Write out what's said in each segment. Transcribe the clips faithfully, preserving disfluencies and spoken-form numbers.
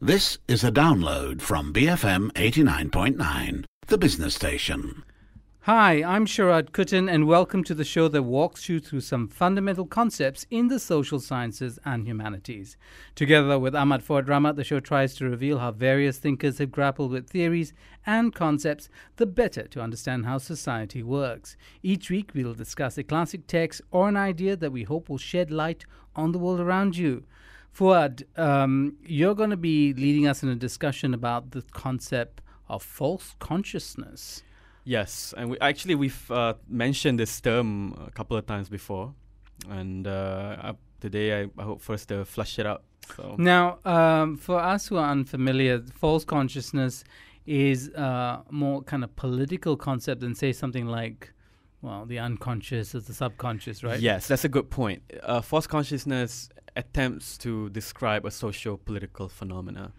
This is a download from B F M eighty-nine point nine, the business station. Hi, I'm Sharad Kuttan, and welcome to the show that walks you through some fundamental concepts in the social sciences and humanities. Together with Ahmad Fuad Ramat, the show tries to reveal how various thinkers have grappled with theories and concepts, the better to understand how society works. Each week, we'll discuss a classic text or an idea that we hope will shed light on the world around you. Fuad, um, you're going to be leading us in a discussion about the concept of false consciousness. Yes, and we actually we've uh, mentioned this term a couple of times before, and uh, uh, today I, I hope first to flush it out. So now, um, for us who are unfamiliar, false consciousness is uh, more kind of political concept than say something like, well, the unconscious or the subconscious, right? Yes, that's a good point. Uh, false consciousness attempts to describe a socio-political phenomena,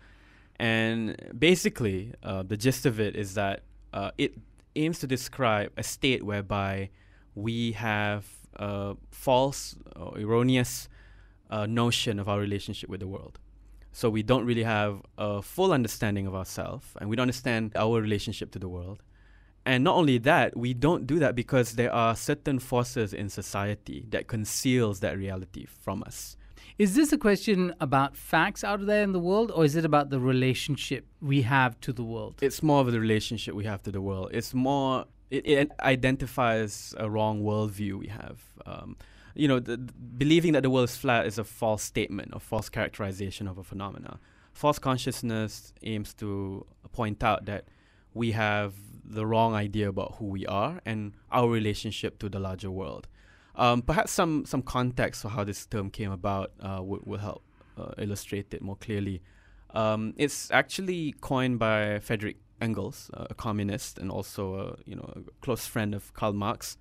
and basically, uh, the gist of it is that uh, it aims to describe a state whereby we have a false or erroneous uh, notion of our relationship with the world. So we don't really have a full understanding of ourselves, and we don't understand our relationship to the world. And not only that, we don't do that because there are certain forces in society that conceals that reality from us. Is this a question about facts out there in the world, or is it about the relationship we have to the world? It's more of the relationship we have to the world. It's more, it, it identifies a wrong worldview we have. Um, you know, the, the, believing that the world is flat is a false statement, a false characterization of a phenomena. False consciousness aims to point out that we have the wrong idea about who we are and our relationship to the larger world. Um, perhaps some, some context for how this term came about uh, would will help uh, illustrate it more clearly. Um, it's actually coined by Friedrich Engels, uh, a communist and also a, you know, a close friend of Karl Marx.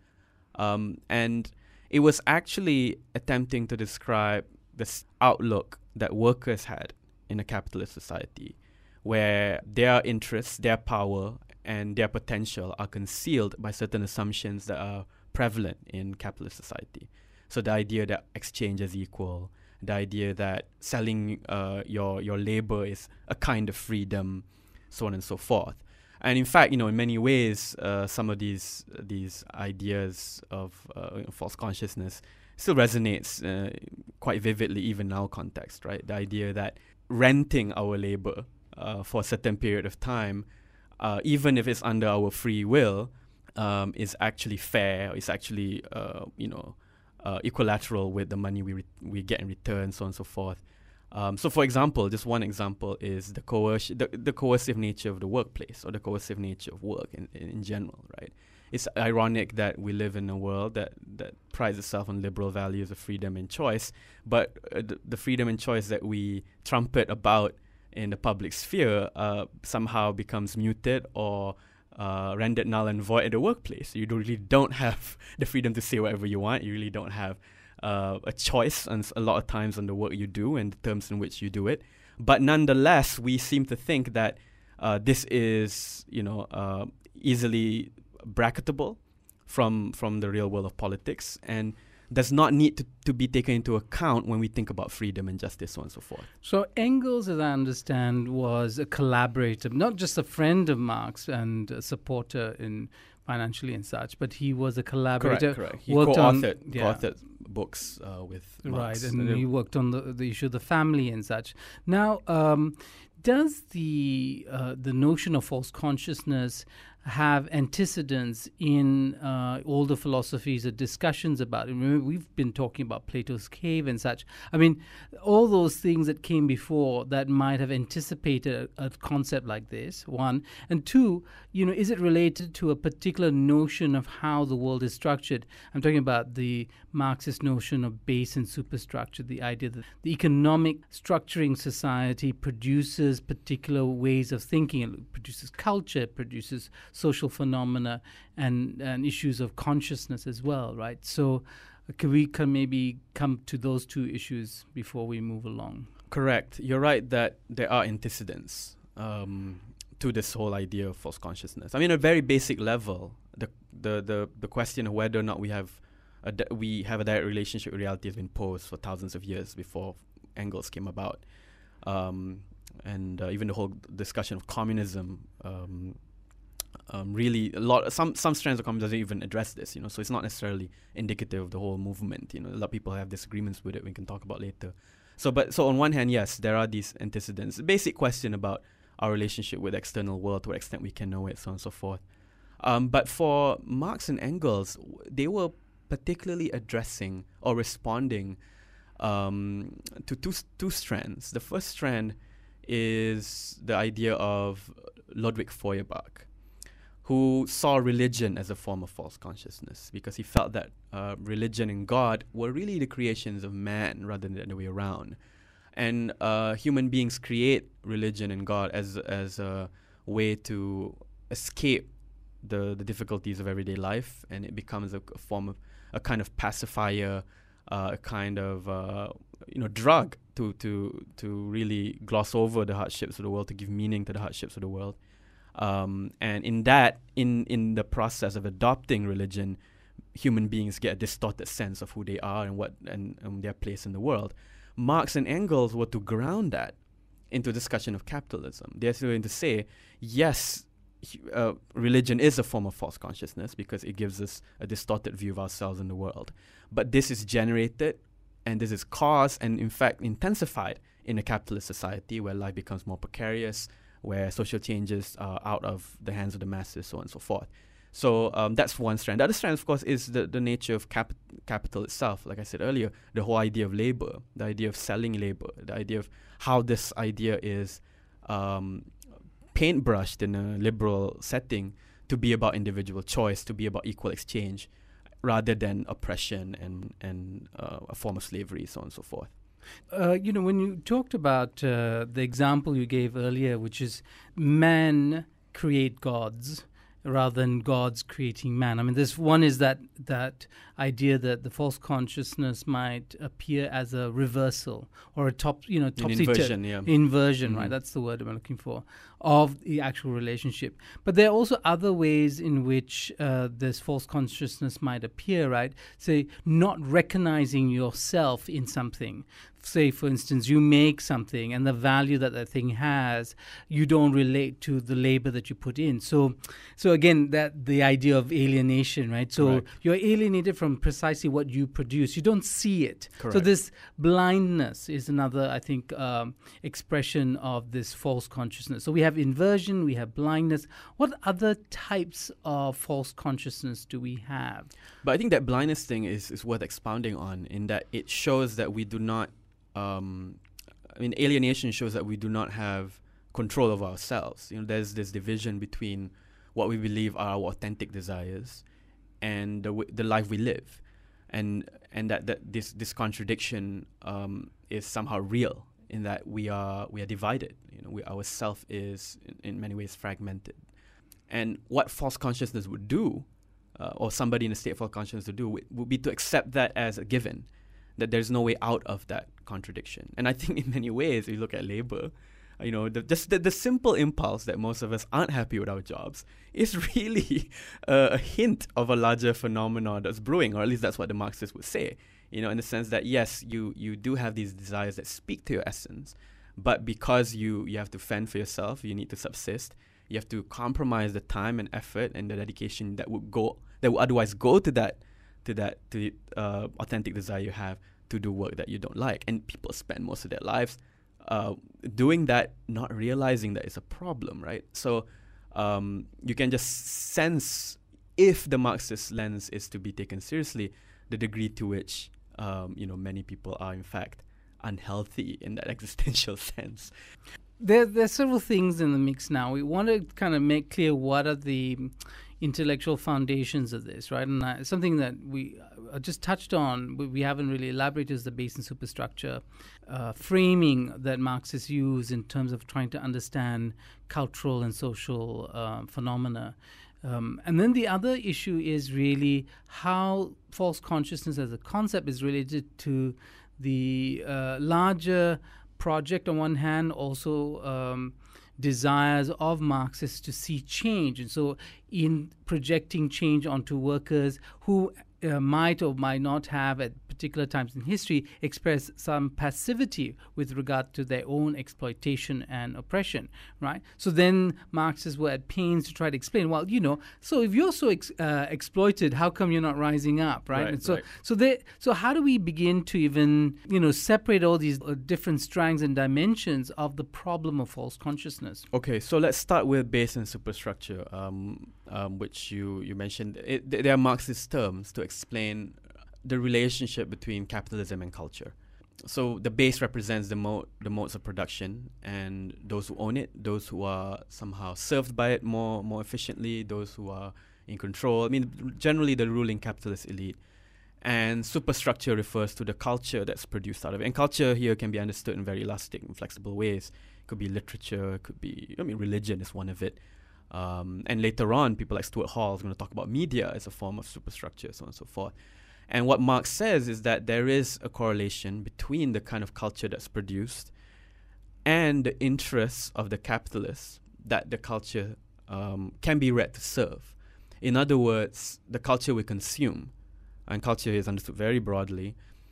Um, and it was actually attempting to describe this outlook that workers had in a capitalist society, where their interests, their power, and their potential are concealed by certain assumptions that are prevalent in capitalist society. So the idea that exchange is equal, the idea that selling uh, your your labor is a kind of freedom, so on and so forth. And in fact, you know, in many ways, uh, some of these these ideas of uh, false consciousness still resonates uh, quite vividly, even in our context, right? The idea that renting our labor uh, for a certain period of time, uh, even if it's under our free will, Um, is actually fair, is actually, uh, you know, uh, equilateral with the money we re- we get in return, so on and so forth. Um, so, for example, just one example is the, coerci- the the coercive nature of the workplace, or the coercive nature of work in, in general, right? It's ironic that we live in a world that, that prides itself on liberal values of freedom and choice, but uh, the, the freedom and choice that we trumpet about in the public sphere uh, somehow becomes muted or Uh, rendered null and void at the workplace. You don't really don't have the freedom to say whatever you want. You really don't have uh, a choice on s- a lot of times on the work you do and the terms in which you do it. But nonetheless, we seem to think that uh, this is, you know, uh, easily bracketable from from the real world of politics, and does not need to, to be taken into account when we think about freedom and justice, so on and so forth. So Engels, as I understand, was a collaborator, not just a friend of Marx and a supporter in financially and such, but he was a collaborator. Correct, correct. He worked co-authored, on, yeah. co-authored books uh, with Marx. Right, and he worked on the, the issue of the family and such. Now, um, does the uh, the notion of false consciousness have antecedents in uh, older philosophies or discussions about it? Remember, we've been talking about Plato's cave and such. I mean, all those things that came before that might have anticipated a, a concept like this, one. And two, you know, is it related to a particular notion of how the world is structured? I'm talking about the Marxist notion of base and superstructure, the idea that the economic structuring society produces particular ways of thinking. It produces culture, it produces social phenomena and, and issues of consciousness as well, right? So can we can maybe come to those two issues before we move along? Correct. You're right that there are antecedents um, to this whole idea of false consciousness. I mean, at a very basic level, the the the, the question of whether or not we have a di- we have a direct relationship with reality has been posed for thousands of years before Engels came about. Um, and uh, even the whole discussion of communism. Um, um, really, a lot. Some some strands of communism doesn't even address this. You know, so it's not necessarily indicative of the whole movement. You know, a lot of people have disagreements with it. We can talk about later. So, but so on one hand, yes, there are these antecedents. The basic question about our relationship with the external world, to what extent we can know it, so on and so forth. Um, but for Marx and Engels, w- they were particularly addressing or responding um, to two two strands. The first strand is the idea of Ludwig Feuerbach, who saw religion as a form of false consciousness because he felt that uh, religion and God were really the creations of man rather than the other way around. And uh, human beings create religion and God as as a way to escape the, the difficulties of everyday life, and it becomes a, a form of a kind of pacifier, uh, a kind of uh, you know drug to to to really gloss over the hardships of the world, to give meaning to the hardships of the world. Um, and in that, in, in the process of adopting religion, human beings get a distorted sense of who they are and what and, and their place in the world. Marx and Engels were to ground that into discussion of capitalism. They're going to say, yes, uh, religion is a form of false consciousness because it gives us a distorted view of ourselves in the world. But this is generated and this is caused and, in fact, intensified in a capitalist society where life becomes more precarious, where social changes are out of the hands of the masses, so on and so forth. So um, that's one strand. The other strand, of course, is the, the nature of cap- capital itself. Like I said earlier, the whole idea of labor, the idea of selling labor, the idea of how this idea is um, paintbrushed in a liberal setting to be about individual choice, to be about equal exchange, rather than oppression and, and uh, a form of slavery, so on and so forth. Uh, you know, when you talked about uh, the example you gave earlier, which is men create gods rather than gods creating man. I mean, this one is that that idea that the false consciousness might appear as a reversal or a top, you know, topsy inversion, yeah. inversion, Mm-hmm. right? That's the word I'm looking for, of the actual relationship. But there are also other ways in which uh, this false consciousness might appear, right? Say, not recognizing yourself in something. Say, for instance, you make something and the value that that thing has, you don't relate to the labor that you put in. So, so again, that the idea of alienation, right? So Correct. you're alienated from precisely what you produce. You don't see it. Correct. So this blindness is another, I think, um, expression of this false consciousness. So we have inversion, we have blindness. What other types of false consciousness do we have? But I think that blindness thing is, is worth expounding on, in that it shows that we do not, um, I mean, alienation shows that we do not have control of ourselves. You know, there's this division between what we believe are our authentic desires and the, w- the life we live. And and that, that this, this contradiction um, is somehow real, in that we are we are divided. You know, we, our self is in, in many ways fragmented. And what false consciousness would do, uh, or somebody in a state of false consciousness would do, would, would be to accept that as a given, that there's no way out of that contradiction. And I think in many ways, if you look at labor, you know, the, just the, the simple impulse that most of us aren't happy with our jobs is really uh, a hint of a larger phenomenon that's brewing, or at least that's what the Marxists would say. You know, in the sense that, yes, you, you do have these desires that speak to your essence, but because you, you have to fend for yourself, you need to subsist, you have to compromise the time and effort and the dedication that would go that would otherwise go to that to that to the uh, authentic desire you have to do work that you don't like. And people spend most of their lives uh, doing that, not realizing that it's a problem, right? So um, you can just sense, if the Marxist lens is to be taken seriously, the degree to which um, you know many people are in fact unhealthy in that existential sense. There, there are several things in the mix now. We want to kind of make clear what are the intellectual foundations of this, right? And uh, something that we uh, just touched on, but we haven't really elaborated, is the base and superstructure uh, framing that Marxists use in terms of trying to understand cultural and social uh, phenomena. Um, and then the other issue is really how false consciousness as a concept is related to the uh, larger project on one hand, also um, desires of Marxists to see change. And so in projecting change onto workers who uh, might or might not have at particular times in history, express some passivity with regard to their own exploitation and oppression, right? So then Marxists were at pains to try to explain, well, you know, so if you're so ex- uh, exploited, how come you're not rising up, right? Right, and so, right. so they, so how do we begin to even, you know, separate all these uh, different strands and dimensions of the problem of false consciousness? Okay, so let's start with base and superstructure, um, um, which you, you mentioned. It, th- they are Marxist terms to explain the relationship between capitalism and culture. So the base represents the mode, the modes of production, and those who own it, those who are somehow served by it more more efficiently, those who are in control. I mean, generally the ruling capitalist elite. And superstructure refers to the culture that's produced out of it. And culture here can be understood in very elastic and flexible ways. It could be literature, it could be, I mean, religion is one of it. Um, and later on, people like Stuart Hall is going to talk about media as a form of superstructure, so on and so forth. And what Marx says is that there is a correlation between the kind of culture that's produced and the interests of the capitalists that the culture um, can be read to serve. In other words, the culture we consume, and culture is understood very broadly,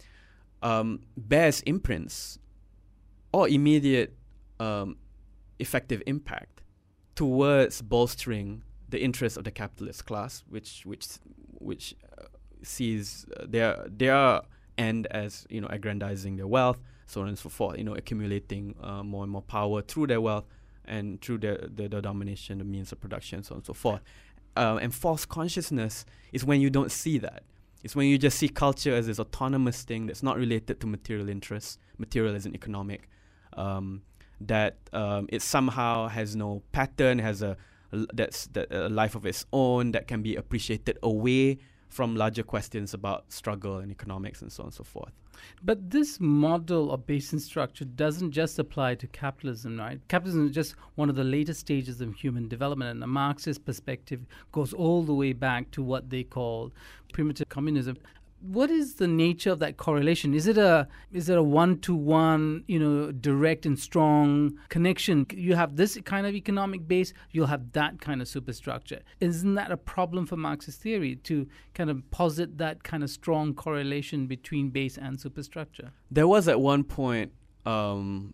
um, bears imprints or immediate um, effective impact towards bolstering the interests of the capitalist class, which which which uh, sees uh, their their end as, you know, aggrandizing their wealth, so on and so forth. You know, accumulating uh, more and more power through their wealth and through their, their, their domination, the means of production, so on and so forth. Uh, and false consciousness is when you don't see that. It's when you just see culture as this autonomous thing that's not related to material interests, material as in economic, um, that um, it somehow has no pattern, has a, a that's that a life of its own that can be appreciated away from larger questions about struggle and economics and so on and so forth. But this model of Bayesian structure doesn't just apply to capitalism, right? Capitalism is just one of the latest stages of human development, and the Marxist perspective goes all the way back to what they call primitive communism. What is the nature of that correlation? Is it a is it a one-to-one, you know, direct and strong connection? You have this kind of economic base, you'll have that kind of superstructure. Isn't that a problem for Marxist theory to kind of posit that kind of strong correlation between base and superstructure? There was at one point um,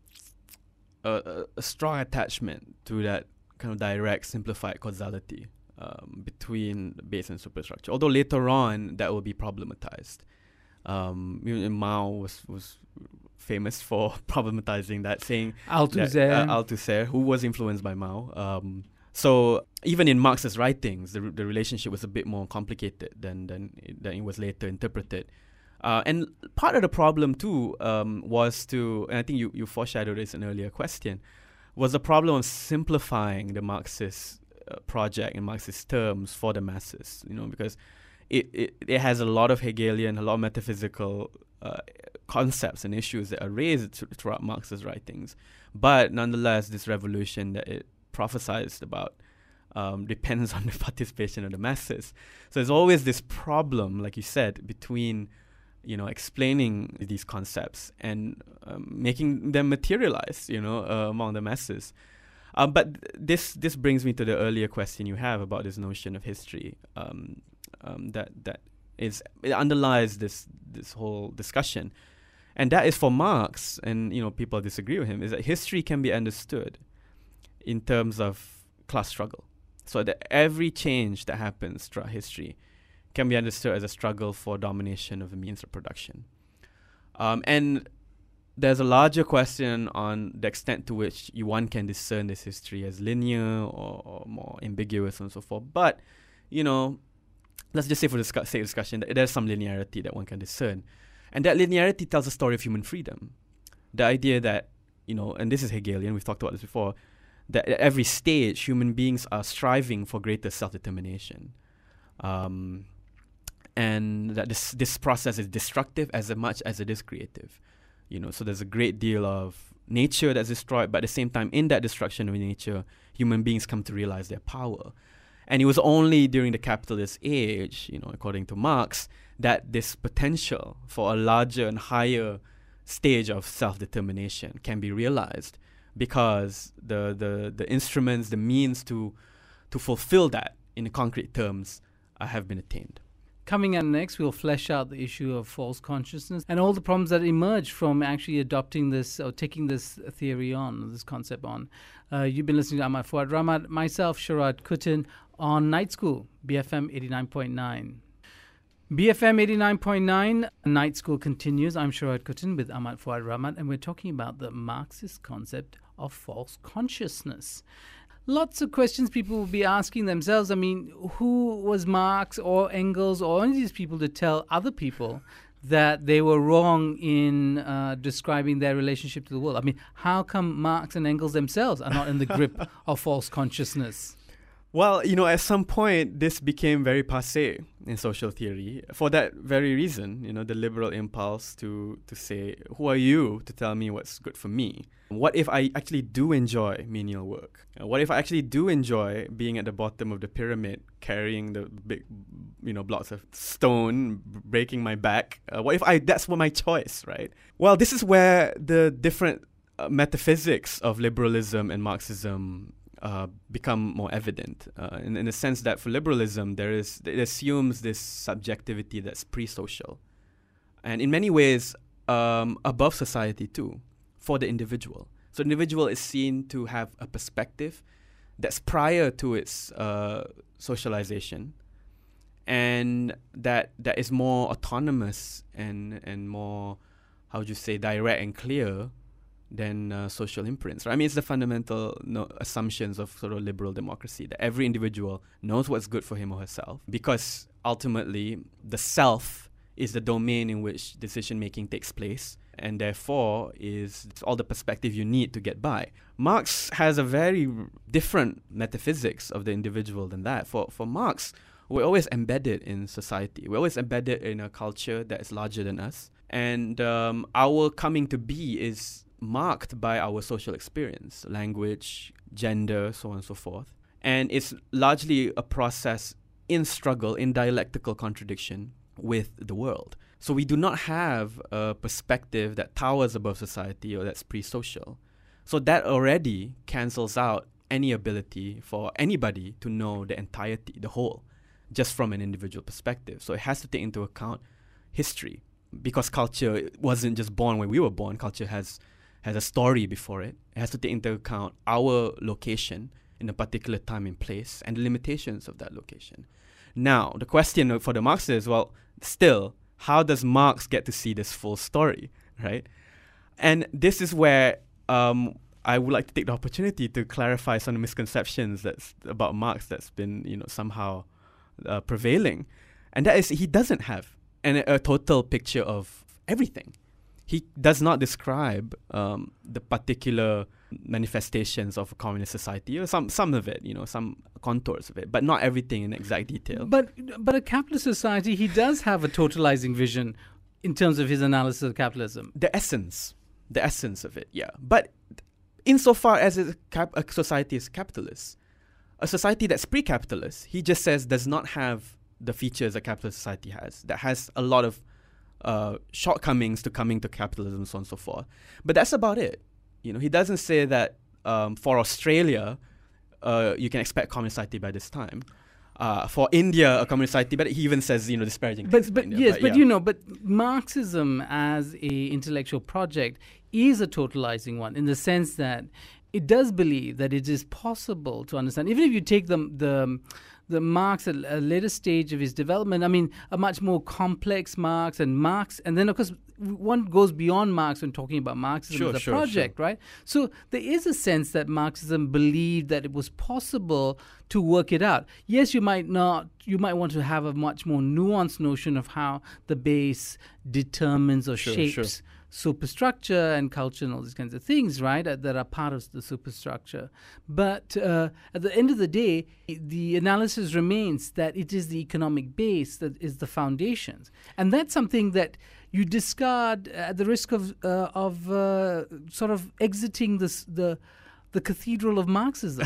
a, a strong attachment to that kind of direct, simplified causality Um, between base and superstructure. Although later on that will be problematized. Um, you know, Mao was was famous for problematizing that, saying Althusser, that, uh, Althusser, who was influenced by Mao. Um, so even in Marx's writings, the the relationship was a bit more complicated than than than it was later interpreted. Uh, and part of the problem too um, was to, and I think you you foreshadowed this in an earlier question, was the problem of simplifying the Marxist Uh, project in Marxist terms for the masses, you know, because it, it, it has a lot of Hegelian, a lot of metaphysical uh, concepts and issues that are raised th- throughout Marx's writings. But nonetheless, this revolution that it prophesized about um, depends on the participation of the masses. So there's always this problem, like you said, between, you know, explaining these concepts and um, making them materialize, you know, uh, among the masses. Um, but th- this this brings me to the earlier question you have about this notion of history. Um, um, that that is it underlies this this whole discussion, and that is for Marx, and you know people disagree with him, is that history can be understood in terms of class struggle. So that every change that happens throughout history can be understood as a struggle for domination of the means of production, um, and there's a larger question on the extent to which you one can discern this history as linear or, or more ambiguous and so forth. But, you know, let's just say for the discuss- sake of discussion that there's some linearity that one can discern. And that linearity tells a story of human freedom. The idea that, you know, and this is Hegelian, we've talked about this before, that at every stage human beings are striving for greater self-determination. Um, and that this this process is destructive as much as it is creative. You know, so there's a great deal of nature that's destroyed, but at the same time, in that destruction of nature, human beings come to realize their power. And it was only during the capitalist age, you know, according to Marx, that this potential for a larger and higher stage of self-determination can be realized, because the the, the instruments, the means to to fulfill that in concrete terms uh, have been attained. Coming up next, we'll flesh out the issue of false consciousness and all the problems that emerge from actually adopting this or taking this theory on, this concept on. Uh, you've been listening to Ahmad Fuad Rahmat, myself, Sharad Kutin, on Night School, B F M eighty-nine point nine. B F M eighty-nine point nine, Night School continues. I'm Sharad Kutin with Ahmad Fuad Rahmat, and we're talking about the Marxist concept of false consciousness. Lots of questions people will be asking themselves. I mean, who was Marx or Engels or any of these people to tell other people that they were wrong in uh, describing their relationship to the world? I mean, how come Marx and Engels themselves are not in the grip of false consciousness? Well, you know, at some point, this became very passé in social theory for that very reason, you know, the liberal impulse to, to say, who are you to tell me what's good for me? What if I actually do enjoy menial work? Uh, What if I actually do enjoy being at the bottom of the pyramid, carrying the big, you know, blocks of stone, b- breaking my back? Uh, what if I that's what my choice, right? Well, this is where the different uh, metaphysics of liberalism and Marxism uh, become more evident. Uh, in, in the sense that for liberalism, there is it assumes this subjectivity that's pre-social, and in many ways um, above society too, for the individual. So the individual is seen to have a perspective that's prior to its uh, socialization, and that that is more autonomous and and more, how would you say, direct and clear than uh, social imprints. Right? I mean, it's the fundamental no, assumptions of sort of liberal democracy, that every individual knows what's good for him or herself, because ultimately the self is the domain in which decision-making takes place, and therefore is all the perspective you need to get by. Marx has a very different metaphysics of the individual than that. For for Marx, we're always embedded in society. We're always embedded in a culture that is larger than us, and um, our coming to be is marked by our social experience, language, gender, so on and so forth. And it's largely a process in struggle, in dialectical contradiction with the world. So we do not have a perspective that towers above society or that's pre-social. So that already cancels out any ability for anybody to know the entirety, the whole, just from an individual perspective. So it has to take into account history, because culture wasn't just born when we were born. Culture has has a story before it. It has to take into account our location in a particular time and place and the limitations of that location. Now, the question for the Marxists is, well, still, how does Marx get to see this full story, right? And this is where um, I would like to take the opportunity to clarify some of the misconceptions that's about Marx that's been, you know, somehow uh, prevailing. And that is, he doesn't have an, a total picture of everything. He does not describe um, the particular manifestations of a communist society, or some some of it, you know, some contours of it, but not everything in exact detail. But but a capitalist society, he does have a totalizing vision in terms of his analysis of capitalism. The essence, the essence of it, yeah. But insofar as a, cap- a society is capitalist, a society that's pre-capitalist, he just says does not have the features a capitalist society has, that has a lot of uh, shortcomings to coming to capitalism, so on and so forth. But that's about it. You know, he doesn't say that um, for Australia, uh, you can expect communist society by this time. Uh, for India, a communist society, but he even says, you know, disparaging things But, but India, yes, but, but yeah. you know, but Marxism as a intellectual project is a totalizing one in the sense that it does believe that it is possible to understand, even if you take the the the Marx at a later stage of his development, I mean, a much more complex Marx and Marx, and then of course one goes beyond Marx when talking about Marxism Sure, as a sure, project, sure. right? So there is a sense that Marxism believed that it was possible to work it out. Yes, you might not, you might want to have a much more nuanced notion of how the base determines or Sure, shapes sure. superstructure and culture and all these kinds of things, right, uh, that are part of the superstructure. But uh, at the end of the day, the analysis remains that it is the economic base that is the foundations. And that's something that you discard at the risk of uh, of uh, sort of exiting this, the the cathedral of Marxism.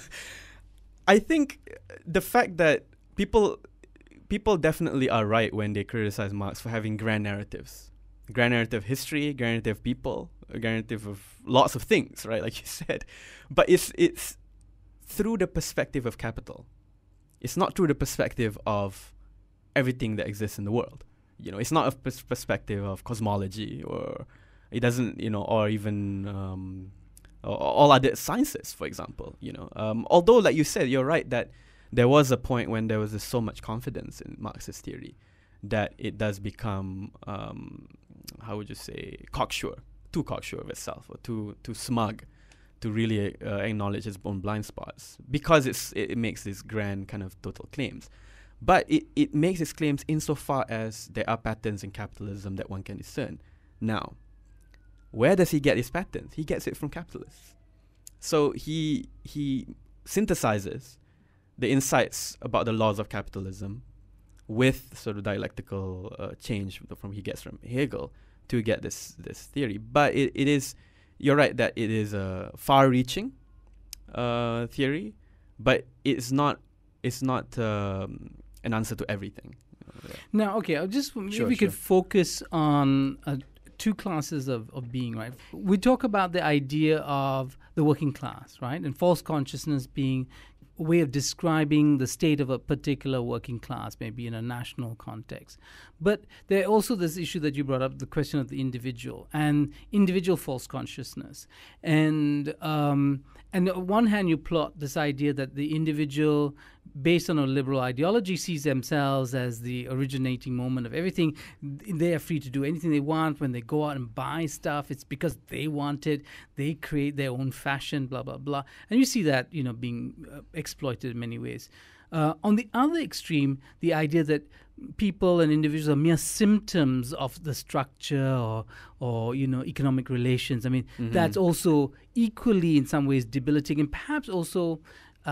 I think the fact that people people definitely are right when they criticize Marx for having grand narratives. Grand narrative history, grand narrative people, a grand narrative of lots of things, right? Like you said. But it's it's through the perspective of capital. It's not through the perspective of everything that exists in the world. You know, it's not a pers- perspective of cosmology, or it doesn't, you know, or even um, or all other sciences, for example. You know, um, although, like you said, you're right that there was a point when there was just so much confidence in Marxist theory that it does become, um, how would you say, cocksure, too cocksure of itself, or too too smug to really uh, acknowledge its own blind spots, because it's it, it makes these grand kind of total claims. But it, it makes its claims insofar as there are patterns in capitalism that one can discern. Now, where does he get his patterns? He gets it from capitalists. So he he synthesizes the insights about the laws of capitalism with sort of dialectical uh, change from he gets from Hegel to get this this theory. But it, it is, you're right that it is a far-reaching uh, theory, but it's not it's not um, an answer to everything. Yeah. Now, okay, I'll just maybe Sure, we sure. could focus on uh, two classes of, of being, right? We talk about the idea of the working class, right? And false consciousness being a way of describing the state of a particular working class, maybe in a national context. But there also this issue that you brought up, the question of the individual and individual false consciousness. And um, and on one hand, you plot this idea that the individual, based on a liberal ideology, sees themselves as the originating moment of everything. They are free to do anything they want. When they go out and buy stuff, it's because they want it. They create their own fashion, blah, blah, blah. And you see that, you know, being uh, exploited in many ways. Uh, on the other extreme, the idea that people and individuals are mere symptoms of the structure or, or you know, economic relations. I mean, Mm-hmm. that's also equally, in some ways, debilitating, and perhaps also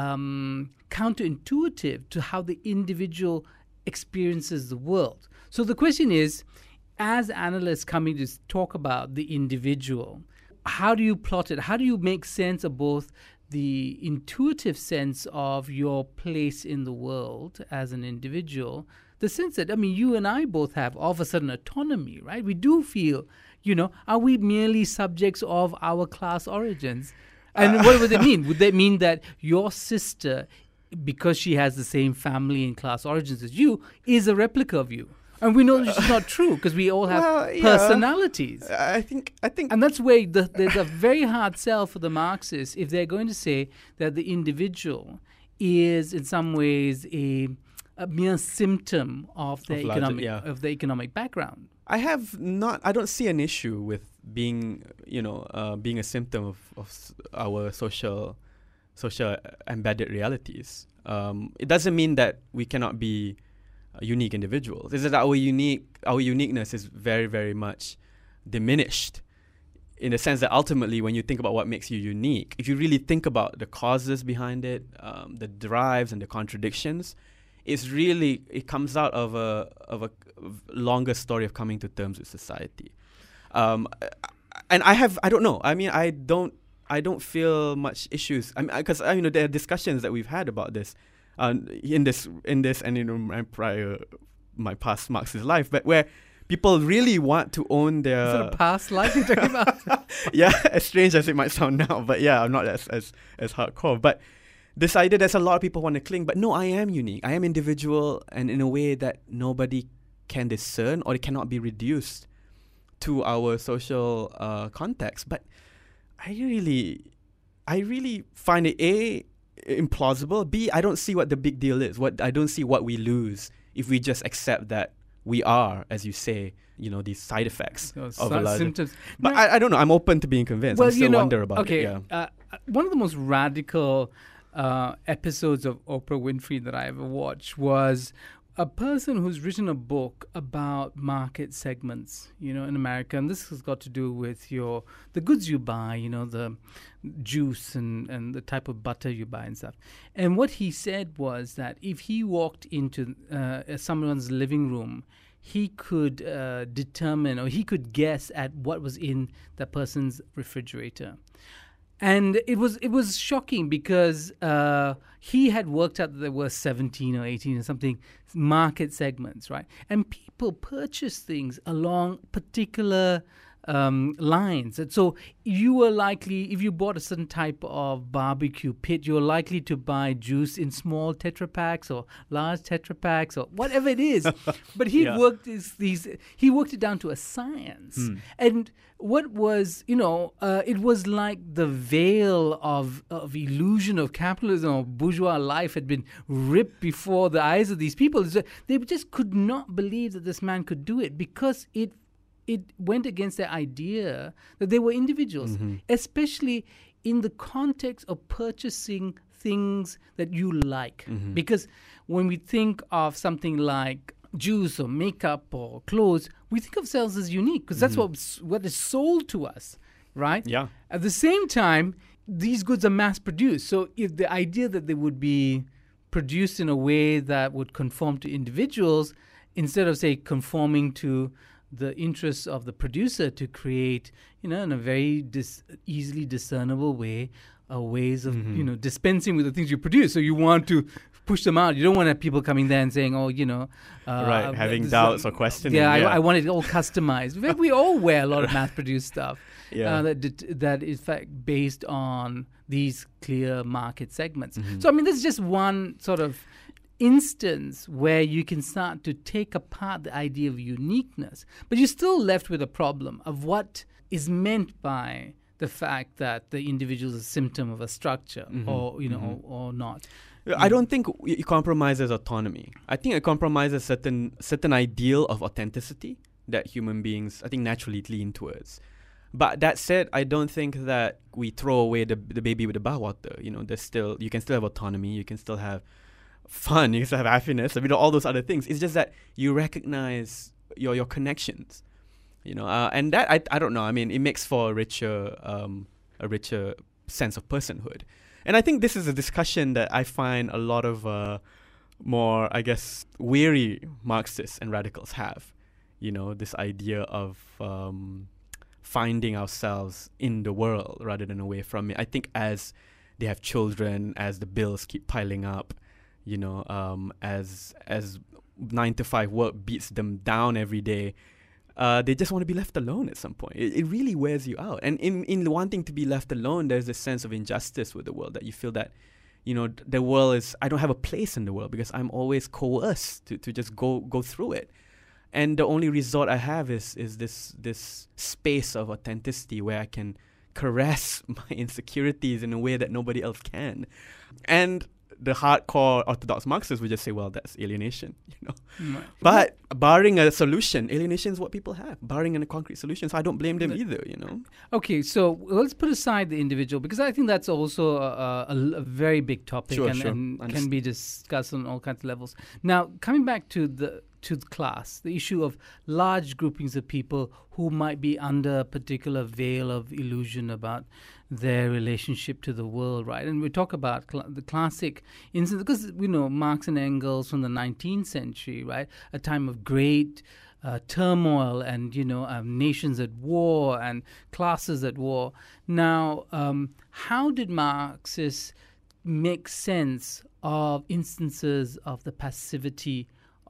um, counterintuitive to how the individual experiences the world. So the question is, as analysts coming to talk about the individual, how do you plot it? How do you make sense of both the intuitive sense of your place in the world as an individual, the sense that, I mean, you and I both have of a sudden autonomy, right? We do feel, you know, are we merely subjects of our class origins? And uh, what would it mean? Would that mean that your sister, because she has the same family and class origins as you, is a replica of you? And we know this is not true because we all have Well, yeah. personalities. I think I think And that's where the, there's a very hard sell for the Marxists if they're going to say that the individual is in some ways a, a mere symptom of their Of larger- economic yeah. of their economic background. I have not. I don't see an issue with being, you know, uh, being a symptom of, of s- our social, social embedded realities. Um, it doesn't mean that we cannot be uh, unique individuals. It's that our unique, our uniqueness is very, very much diminished, in the sense that ultimately, when you think about what makes you unique, if you really think about the causes behind it, um, the drives and the contradictions, it's really, it comes out of a of a longer story of coming to terms with society. Um, and I have, I don't know. I mean, I don't, I don't feel much issues. I mean, because you know, there are discussions that we've had about this, um, in this, in this, and in my prior, my past Marxist life, but where people really want to own their Is it a past life you're talking about? yeah, as strange as it might sound now, but yeah, I'm not as as as hardcore. But this idea, there's a lot of people want to cling, but no, I am unique. I am individual, and in a way that nobody can discern, or it cannot be reduced to our social uh, context. But I really, I really find it A, implausible. B, I don't see what the big deal is. What I don't see what we lose if we just accept that we are, as you say, you know, these side effects So, of sy- a larger. symptoms. But Now- I, I don't know. I'm open to being convinced. I still you know, wonder about okay, it. Yeah. uh, one of the most radical uh, episodes of Oprah Winfrey that I ever watched was a person who's written a book about market segments, you know, in America. And this has got to do with your the goods you buy, you know, the juice and, and the type of butter you buy and stuff. And what he said was that if he walked into uh, someone's living room, he could uh, determine, or he could guess at what was in that person's refrigerator. And it was it was shocking because uh, he had worked out that there were seventeen or eighteen or something market segments, right? And people purchase things along particular um, lines. And so you were likely, if you bought a certain type of barbecue pit, you were likely to buy juice in small Tetra packs or large Tetra packs or whatever it is. But he Yeah. worked these, these, he worked it down to a science. Hmm. And what was, you know, uh, it was like the veil of, of illusion of capitalism or bourgeois life had been ripped before the eyes of these people. So they just could not believe that this man could do it because it it went against their idea that they were individuals, Mm-hmm. especially in the context of purchasing things that you like. Mm-hmm. Because when we think of something like juice or makeup or clothes, we think of ourselves as unique because that's what what is sold to us, right? Yeah. At the same time, these goods are mass produced. So if the idea that they would be produced in a way that would conform to individuals, instead of, say, conforming to the interests of the producer to create, you know, in a very dis- easily discernible way, uh, ways of, Mm-hmm. you know, dispensing with the things you produce. So you want to push them out. You don't want to have people coming there and saying, oh, you know. Uh, Right, having this- doubts or questioning, Yeah, yeah. I, I want it all customized. In fact, we all wear a lot of mass-produced stuff. Yeah. Uh, that det- that is fact based on these clear market segments. Mm-hmm. So I mean, this is just one sort of instance where you can start to take apart the idea of uniqueness, but you're still left with a problem of what is meant by the fact that the individual is a symptom of a structure, Mhm. or you know, Mhm. or, or not. I don't think it compromises autonomy. I think it compromises certain certain ideal of authenticity that human beings, I think, naturally lean towards. But that said, I don't think that we throw away the the baby with the bathwater. You know, there's still you can still have autonomy. You can still have fun. You can still have happiness. I mean, all those other things. It's just that you recognize your your connections. You know, uh, and that I I don't know. I mean, it makes for a richer um a richer sense of personhood. And I think this is a discussion that I find a lot of uh, more, I guess, weary Marxists and radicals have. You know, this idea of um, finding ourselves in the world rather than away from it. I think as they have children, as the bills keep piling up, you know, um, as as nine to five work beats them down every day, Uh, they just want to be left alone at some point. It, it really wears you out. And in, in wanting to be left alone, there's this sense of injustice with the world that you feel that, you know, th- the world is, I don't have a place in the world because I'm always coerced to, to just go go through it. And the only resort I have is is this this space of authenticity where I can caress my insecurities in a way that nobody else can. And the hardcore orthodox Marxists would just say, well, that's alienation, you know. Right. But barring a solution, alienation is what people have. Barring a concrete solution, so I don't blame them But- either, you know. Okay, so let's put aside the individual because I think that's also a, a, a very big topic Sure, and, sure. and Underst- can be discussed on all kinds of levels. Now, coming back to the to the class, the issue of large groupings of people who might be under a particular veil of illusion about their relationship to the world, right? And we talk about cl- the classic instance because we know Marx and Engels from the nineteenth century, right? A time of great uh, turmoil and, you know, um, nations at war and classes at war. Now, um, how did Marxists make sense of instances of the passivity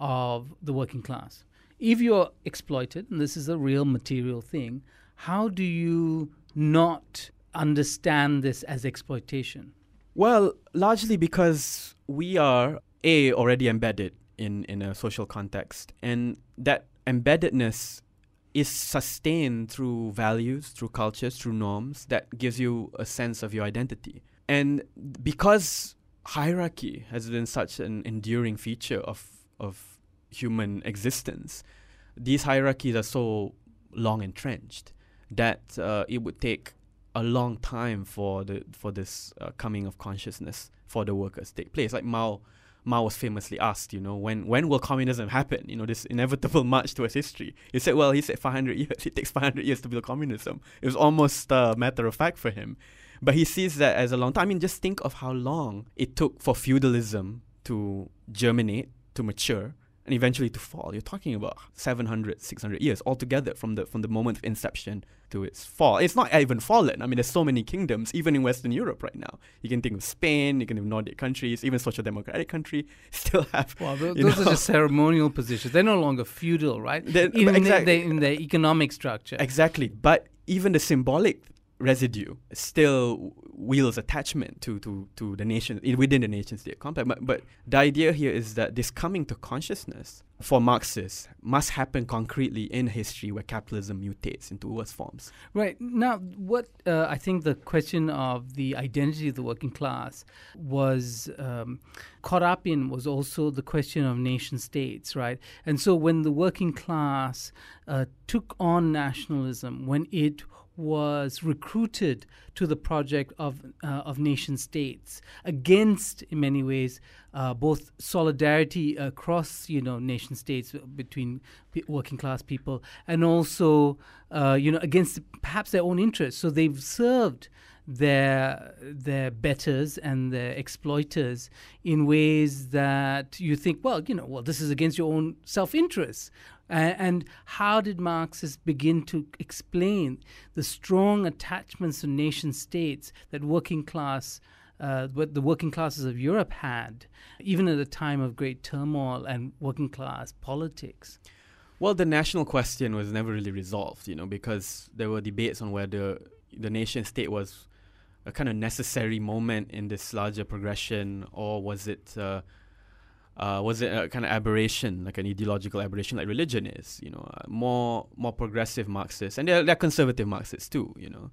of the working class? If you're exploited, and this is a real material thing, how do you not understand this as exploitation? Well, largely because we are, A, already embedded in, in a social context. And that embeddedness is sustained through values, through cultures, through norms that gives you a sense of your identity. And because hierarchy has been such an enduring feature of of human existence, these hierarchies are so long entrenched that uh, it would take a long time for the for this uh, coming of consciousness for the workers to take place. Like Mao, Mao was famously asked, you know, when when will communism happen? You know, this inevitable march towards history. He said, well, he said five hundred years. It takes five hundred years to build communism. It was almost a matter of fact for him. But he sees that as a long time. I mean, just think of how long it took for feudalism to germinate, to mature, and eventually to fall. You're talking about seven hundred, six hundred years altogether from the from the moment of inception to its fall. It's not even fallen. I mean, there's so many kingdoms, even in Western Europe right now. You can think of Spain, you can think of Nordic countries, even social democratic country still have. Well, those, you those know, are just ceremonial positions. They're no longer feudal, right? They're- Even in, exactly. their, in their economic structure. Exactly. But even the symbolic residue still wields attachment to, to, to the nation, within the nation-state complex. But, but the idea here is that this coming to consciousness for Marxists must happen concretely in history where capitalism mutates into worse forms. Right. Now, what uh, I think the question of the identity of the working class was um, caught up in was also the question of nation states, right? And so when the working class uh, took on nationalism, when it was recruited to the project of uh, of nation states against, in many ways, uh, both solidarity across, you know, nation states between p- working class people, and also, uh, you know, against perhaps their own interests. So they've served their their betters and their exploiters in ways that you think, well, you know, well, this is against your own self-interest. Uh, and how did Marxists begin to explain the strong attachments to nation states that working class, uh, what the working classes of Europe had, even at a time of great turmoil and working class politics? Well, the national question was never really resolved, you know, because there were debates on whether the nation state was a kind of necessary moment in this larger progression, or was it uh, uh, was it a kind of aberration, like an ideological aberration, like religion is? You know, uh, more more progressive Marxists, and they're, they're conservative Marxists too. You know,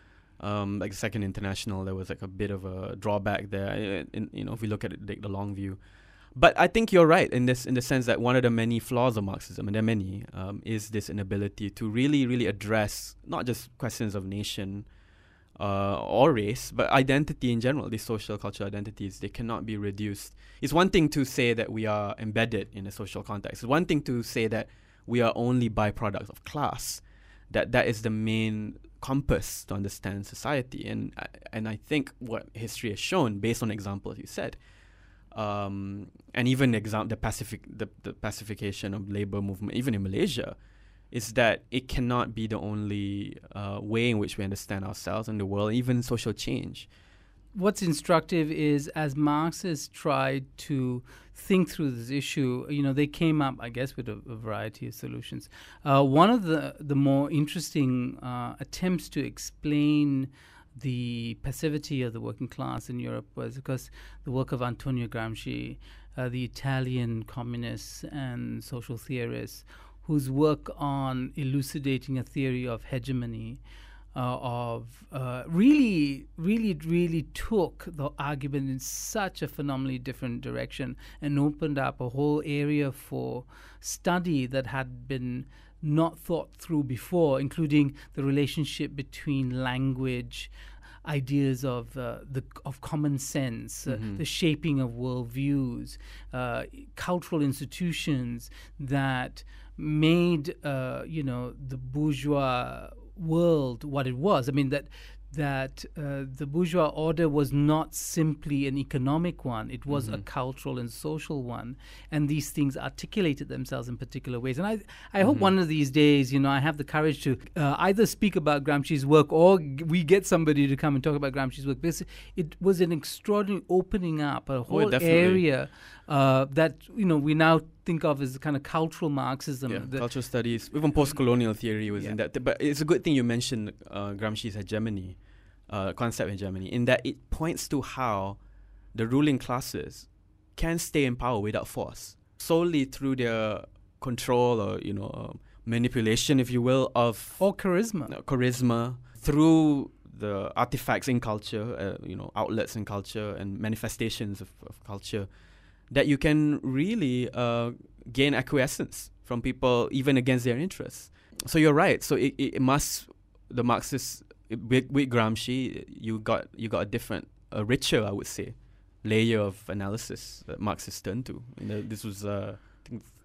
um, like the Second International, there was like a bit of a drawback there. In, in, you know, if we look at it, like the long view. But I think you're right in this, in the sense that one of the many flaws of Marxism, and there are many, um, is this inability to really, really address not just questions of nation uh, or race, but identity in general. These social cultural identities, they cannot be reduced. It's one thing to say that we are embedded in a social context. It's one thing to say that we are only byproducts of class. That that is the main compass to understand society. And and I think what history has shown, based on examples you said, Um, and even exam- the, pacific, the, the pacification of labor movement, even in Malaysia, is that it cannot be the only uh, way in which we understand ourselves and the world, even social change. What's instructive is, as Marxists tried to think through this issue, you know, they came up, I guess, with a, a variety of solutions. Uh, one of the, the more interesting uh, attempts to explain the passivity of the working class in Europe was, of course, the work of Antonio Gramsci, uh, the Italian communist and social theorist, whose work on elucidating a theory of hegemony, uh, of uh, really, really, really took the argument in such a phenomenally different direction and opened up a whole area for study that had been not thought through before, including the relationship between language, ideas of uh, the of common sense, uh, Mm-hmm. the shaping of worldviews, uh, cultural institutions that made uh, you know the bourgeois world what it was. I mean that. that uh, the bourgeois order was not simply an economic one, it was Mm-hmm. a cultural and social one. And these things articulated themselves in particular ways. And I, I hope Mm-hmm. one of these days, you know, I have the courage to uh, either speak about Gramsci's work or g- we get somebody to come and talk about Gramsci's work. Because it was an extraordinary opening up, a whole definitely. area uh, that, you know, we now think of as kind of cultural Marxism. Yeah, The- cultural studies, even post-colonial theory was Yeah. in that. Th- but it's a good thing you mentioned uh, Gramsci's hegemony, uh, concept hegemony, in that it points to how the ruling classes can stay in power without force, solely through their control or, you know, uh, manipulation, if you will, of or charisma. uh, charisma, through the artifacts in culture, uh, you know, outlets in culture and manifestations of, of culture, that you can really uh, gain acquiescence from people, even against their interests. So you're right. So it, it, it must, the Marxists, with, with Gramsci, you got you got a different, a richer, I would say, layer of analysis that Marxists turned to. And uh, this was, uh, I think,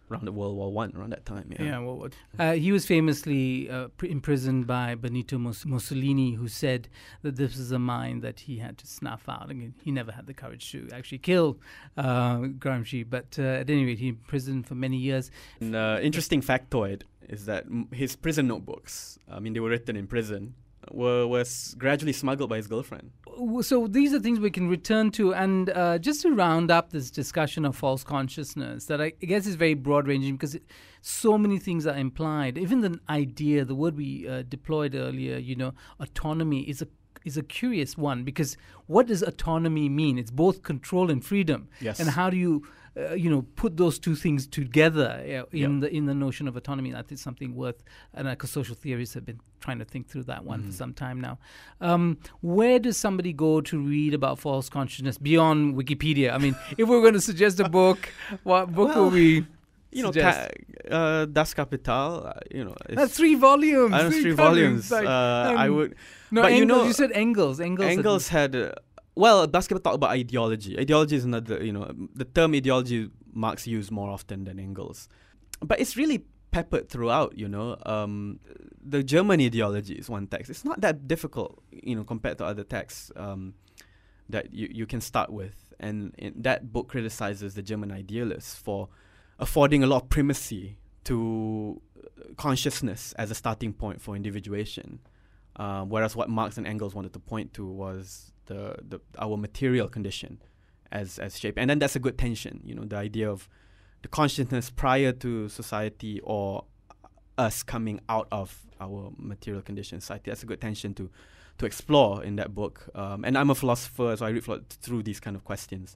around the World War One, around that time. Yeah. Yeah. Well, uh, he was famously uh, pr- imprisoned by Benito Mus- Mussolini, who said that this was a mind that he had to snuff out. I mean, he never had the courage to actually kill uh, Gramsci, but uh, at any rate, he imprisoned for many years. An uh, interesting factoid is that m- his prison notebooks, I mean, they were written in prison, were was gradually smuggled by his girlfriend. So these are things we can return to. And uh, just to round up this discussion of false consciousness, that I guess is very broad-ranging because it, so many things are implied. Even the idea, the word we uh, deployed earlier, you know, autonomy is a is a curious one, because what does autonomy mean? It's both control and freedom. Yes. And how do you, uh, you know, put those two things together uh, in Yep. the in the notion of autonomy? That is something worth, and like social theorists have been trying to think through that one Mm. for some time now. Um, where does somebody go to read about false consciousness beyond Wikipedia? I mean, if we we're going to suggest a book, what book Well, will we? You know, suggest? ca- uh, Das Kapital, uh, you know. it's- That's three volumes. I know, three volumes. Like, uh, I um, would. No, but Engels, you know, you said Engels. Engels. had- Engels had, uh, well, Das Kapital talk about ideology. Ideology is another, you know, the term ideology Marx used more often than Engels. But it's really peppered throughout, you know. Um, the German ideology is one text. It's not that difficult, you know, compared to other texts um, that you, you can start with. And in that book criticizes the German idealists for affording a lot of primacy to consciousness as a starting point for individuation. Uh, whereas what Marx and Engels wanted to point to was the, the our material condition as as shape, and then that's a good tension, you know, the idea of the consciousness prior to society or us coming out of our material condition society. That's a good tension to to explore in that book. Um, and I'm a philosopher, so I read philo- through these kind of questions.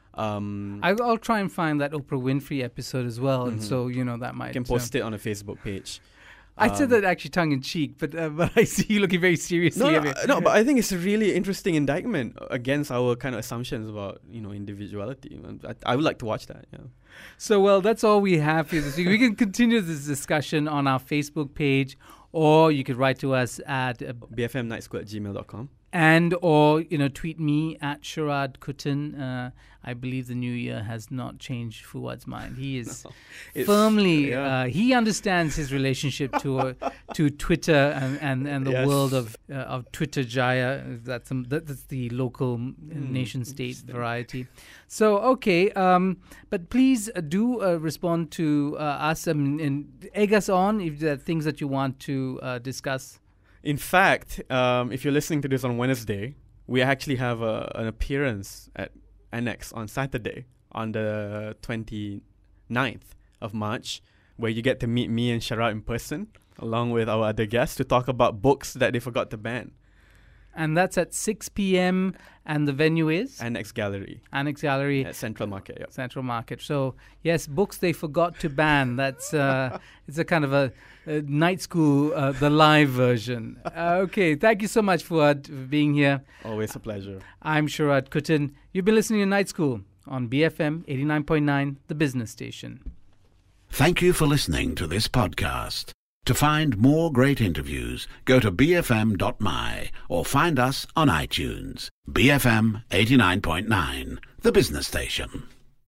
Um, I, I'll try and find that Oprah Winfrey episode as well, and Mhm. so you know that might. you can post it on a Facebook page. I said Um, that actually tongue in cheek, but uh, but I see you looking very seriously. No, at no, it. no, but I think it's a really interesting indictment against our kind of assumptions about, you know, individuality. And I, I would like to watch that. Yeah. So, well, that's all we have for this week. We can continue this discussion on our Facebook page, or you could write to us at uh, B F M night school at gmail dot com. and or you know tweet me at Sharad Kutan. Uh, I believe the new year has not changed Fuad's mind. He is It's- firmly. yeah. Uh, he understands his relationship to uh, to Twitter and, and, and the Yes. world of uh, of Twitter Jaya. That's some, that, that's the local Hmm, nation state interesting. variety. So okay, um, but please uh, do uh, respond to uh, us and, and egg us on if there are things that you want to uh, discuss. In fact, um, if you're listening to this on Wednesday, we actually have a, an appearance at Annex on Saturday, on the twenty-ninth of March, where you get to meet me and Sharad in person, along with our other guests, to talk about books that they forgot to ban. And that's at six p.m. and the venue is Annex Gallery Annex Gallery, at Central Market. Yep. Central Market. So yes, books they forgot to ban. That's uh, it's a kind of a, a night school, uh, the live version. Uh, okay, thank you so much, Fuad, for being here. Always a pleasure. I'm Sharad Kutan. You've been listening to Night School on B F M eighty-nine point nine, the business station. Thank you for listening to this podcast. To find more great interviews, go to b f m dot m y or find us on iTunes. B F M eighty-nine point nine, the business station.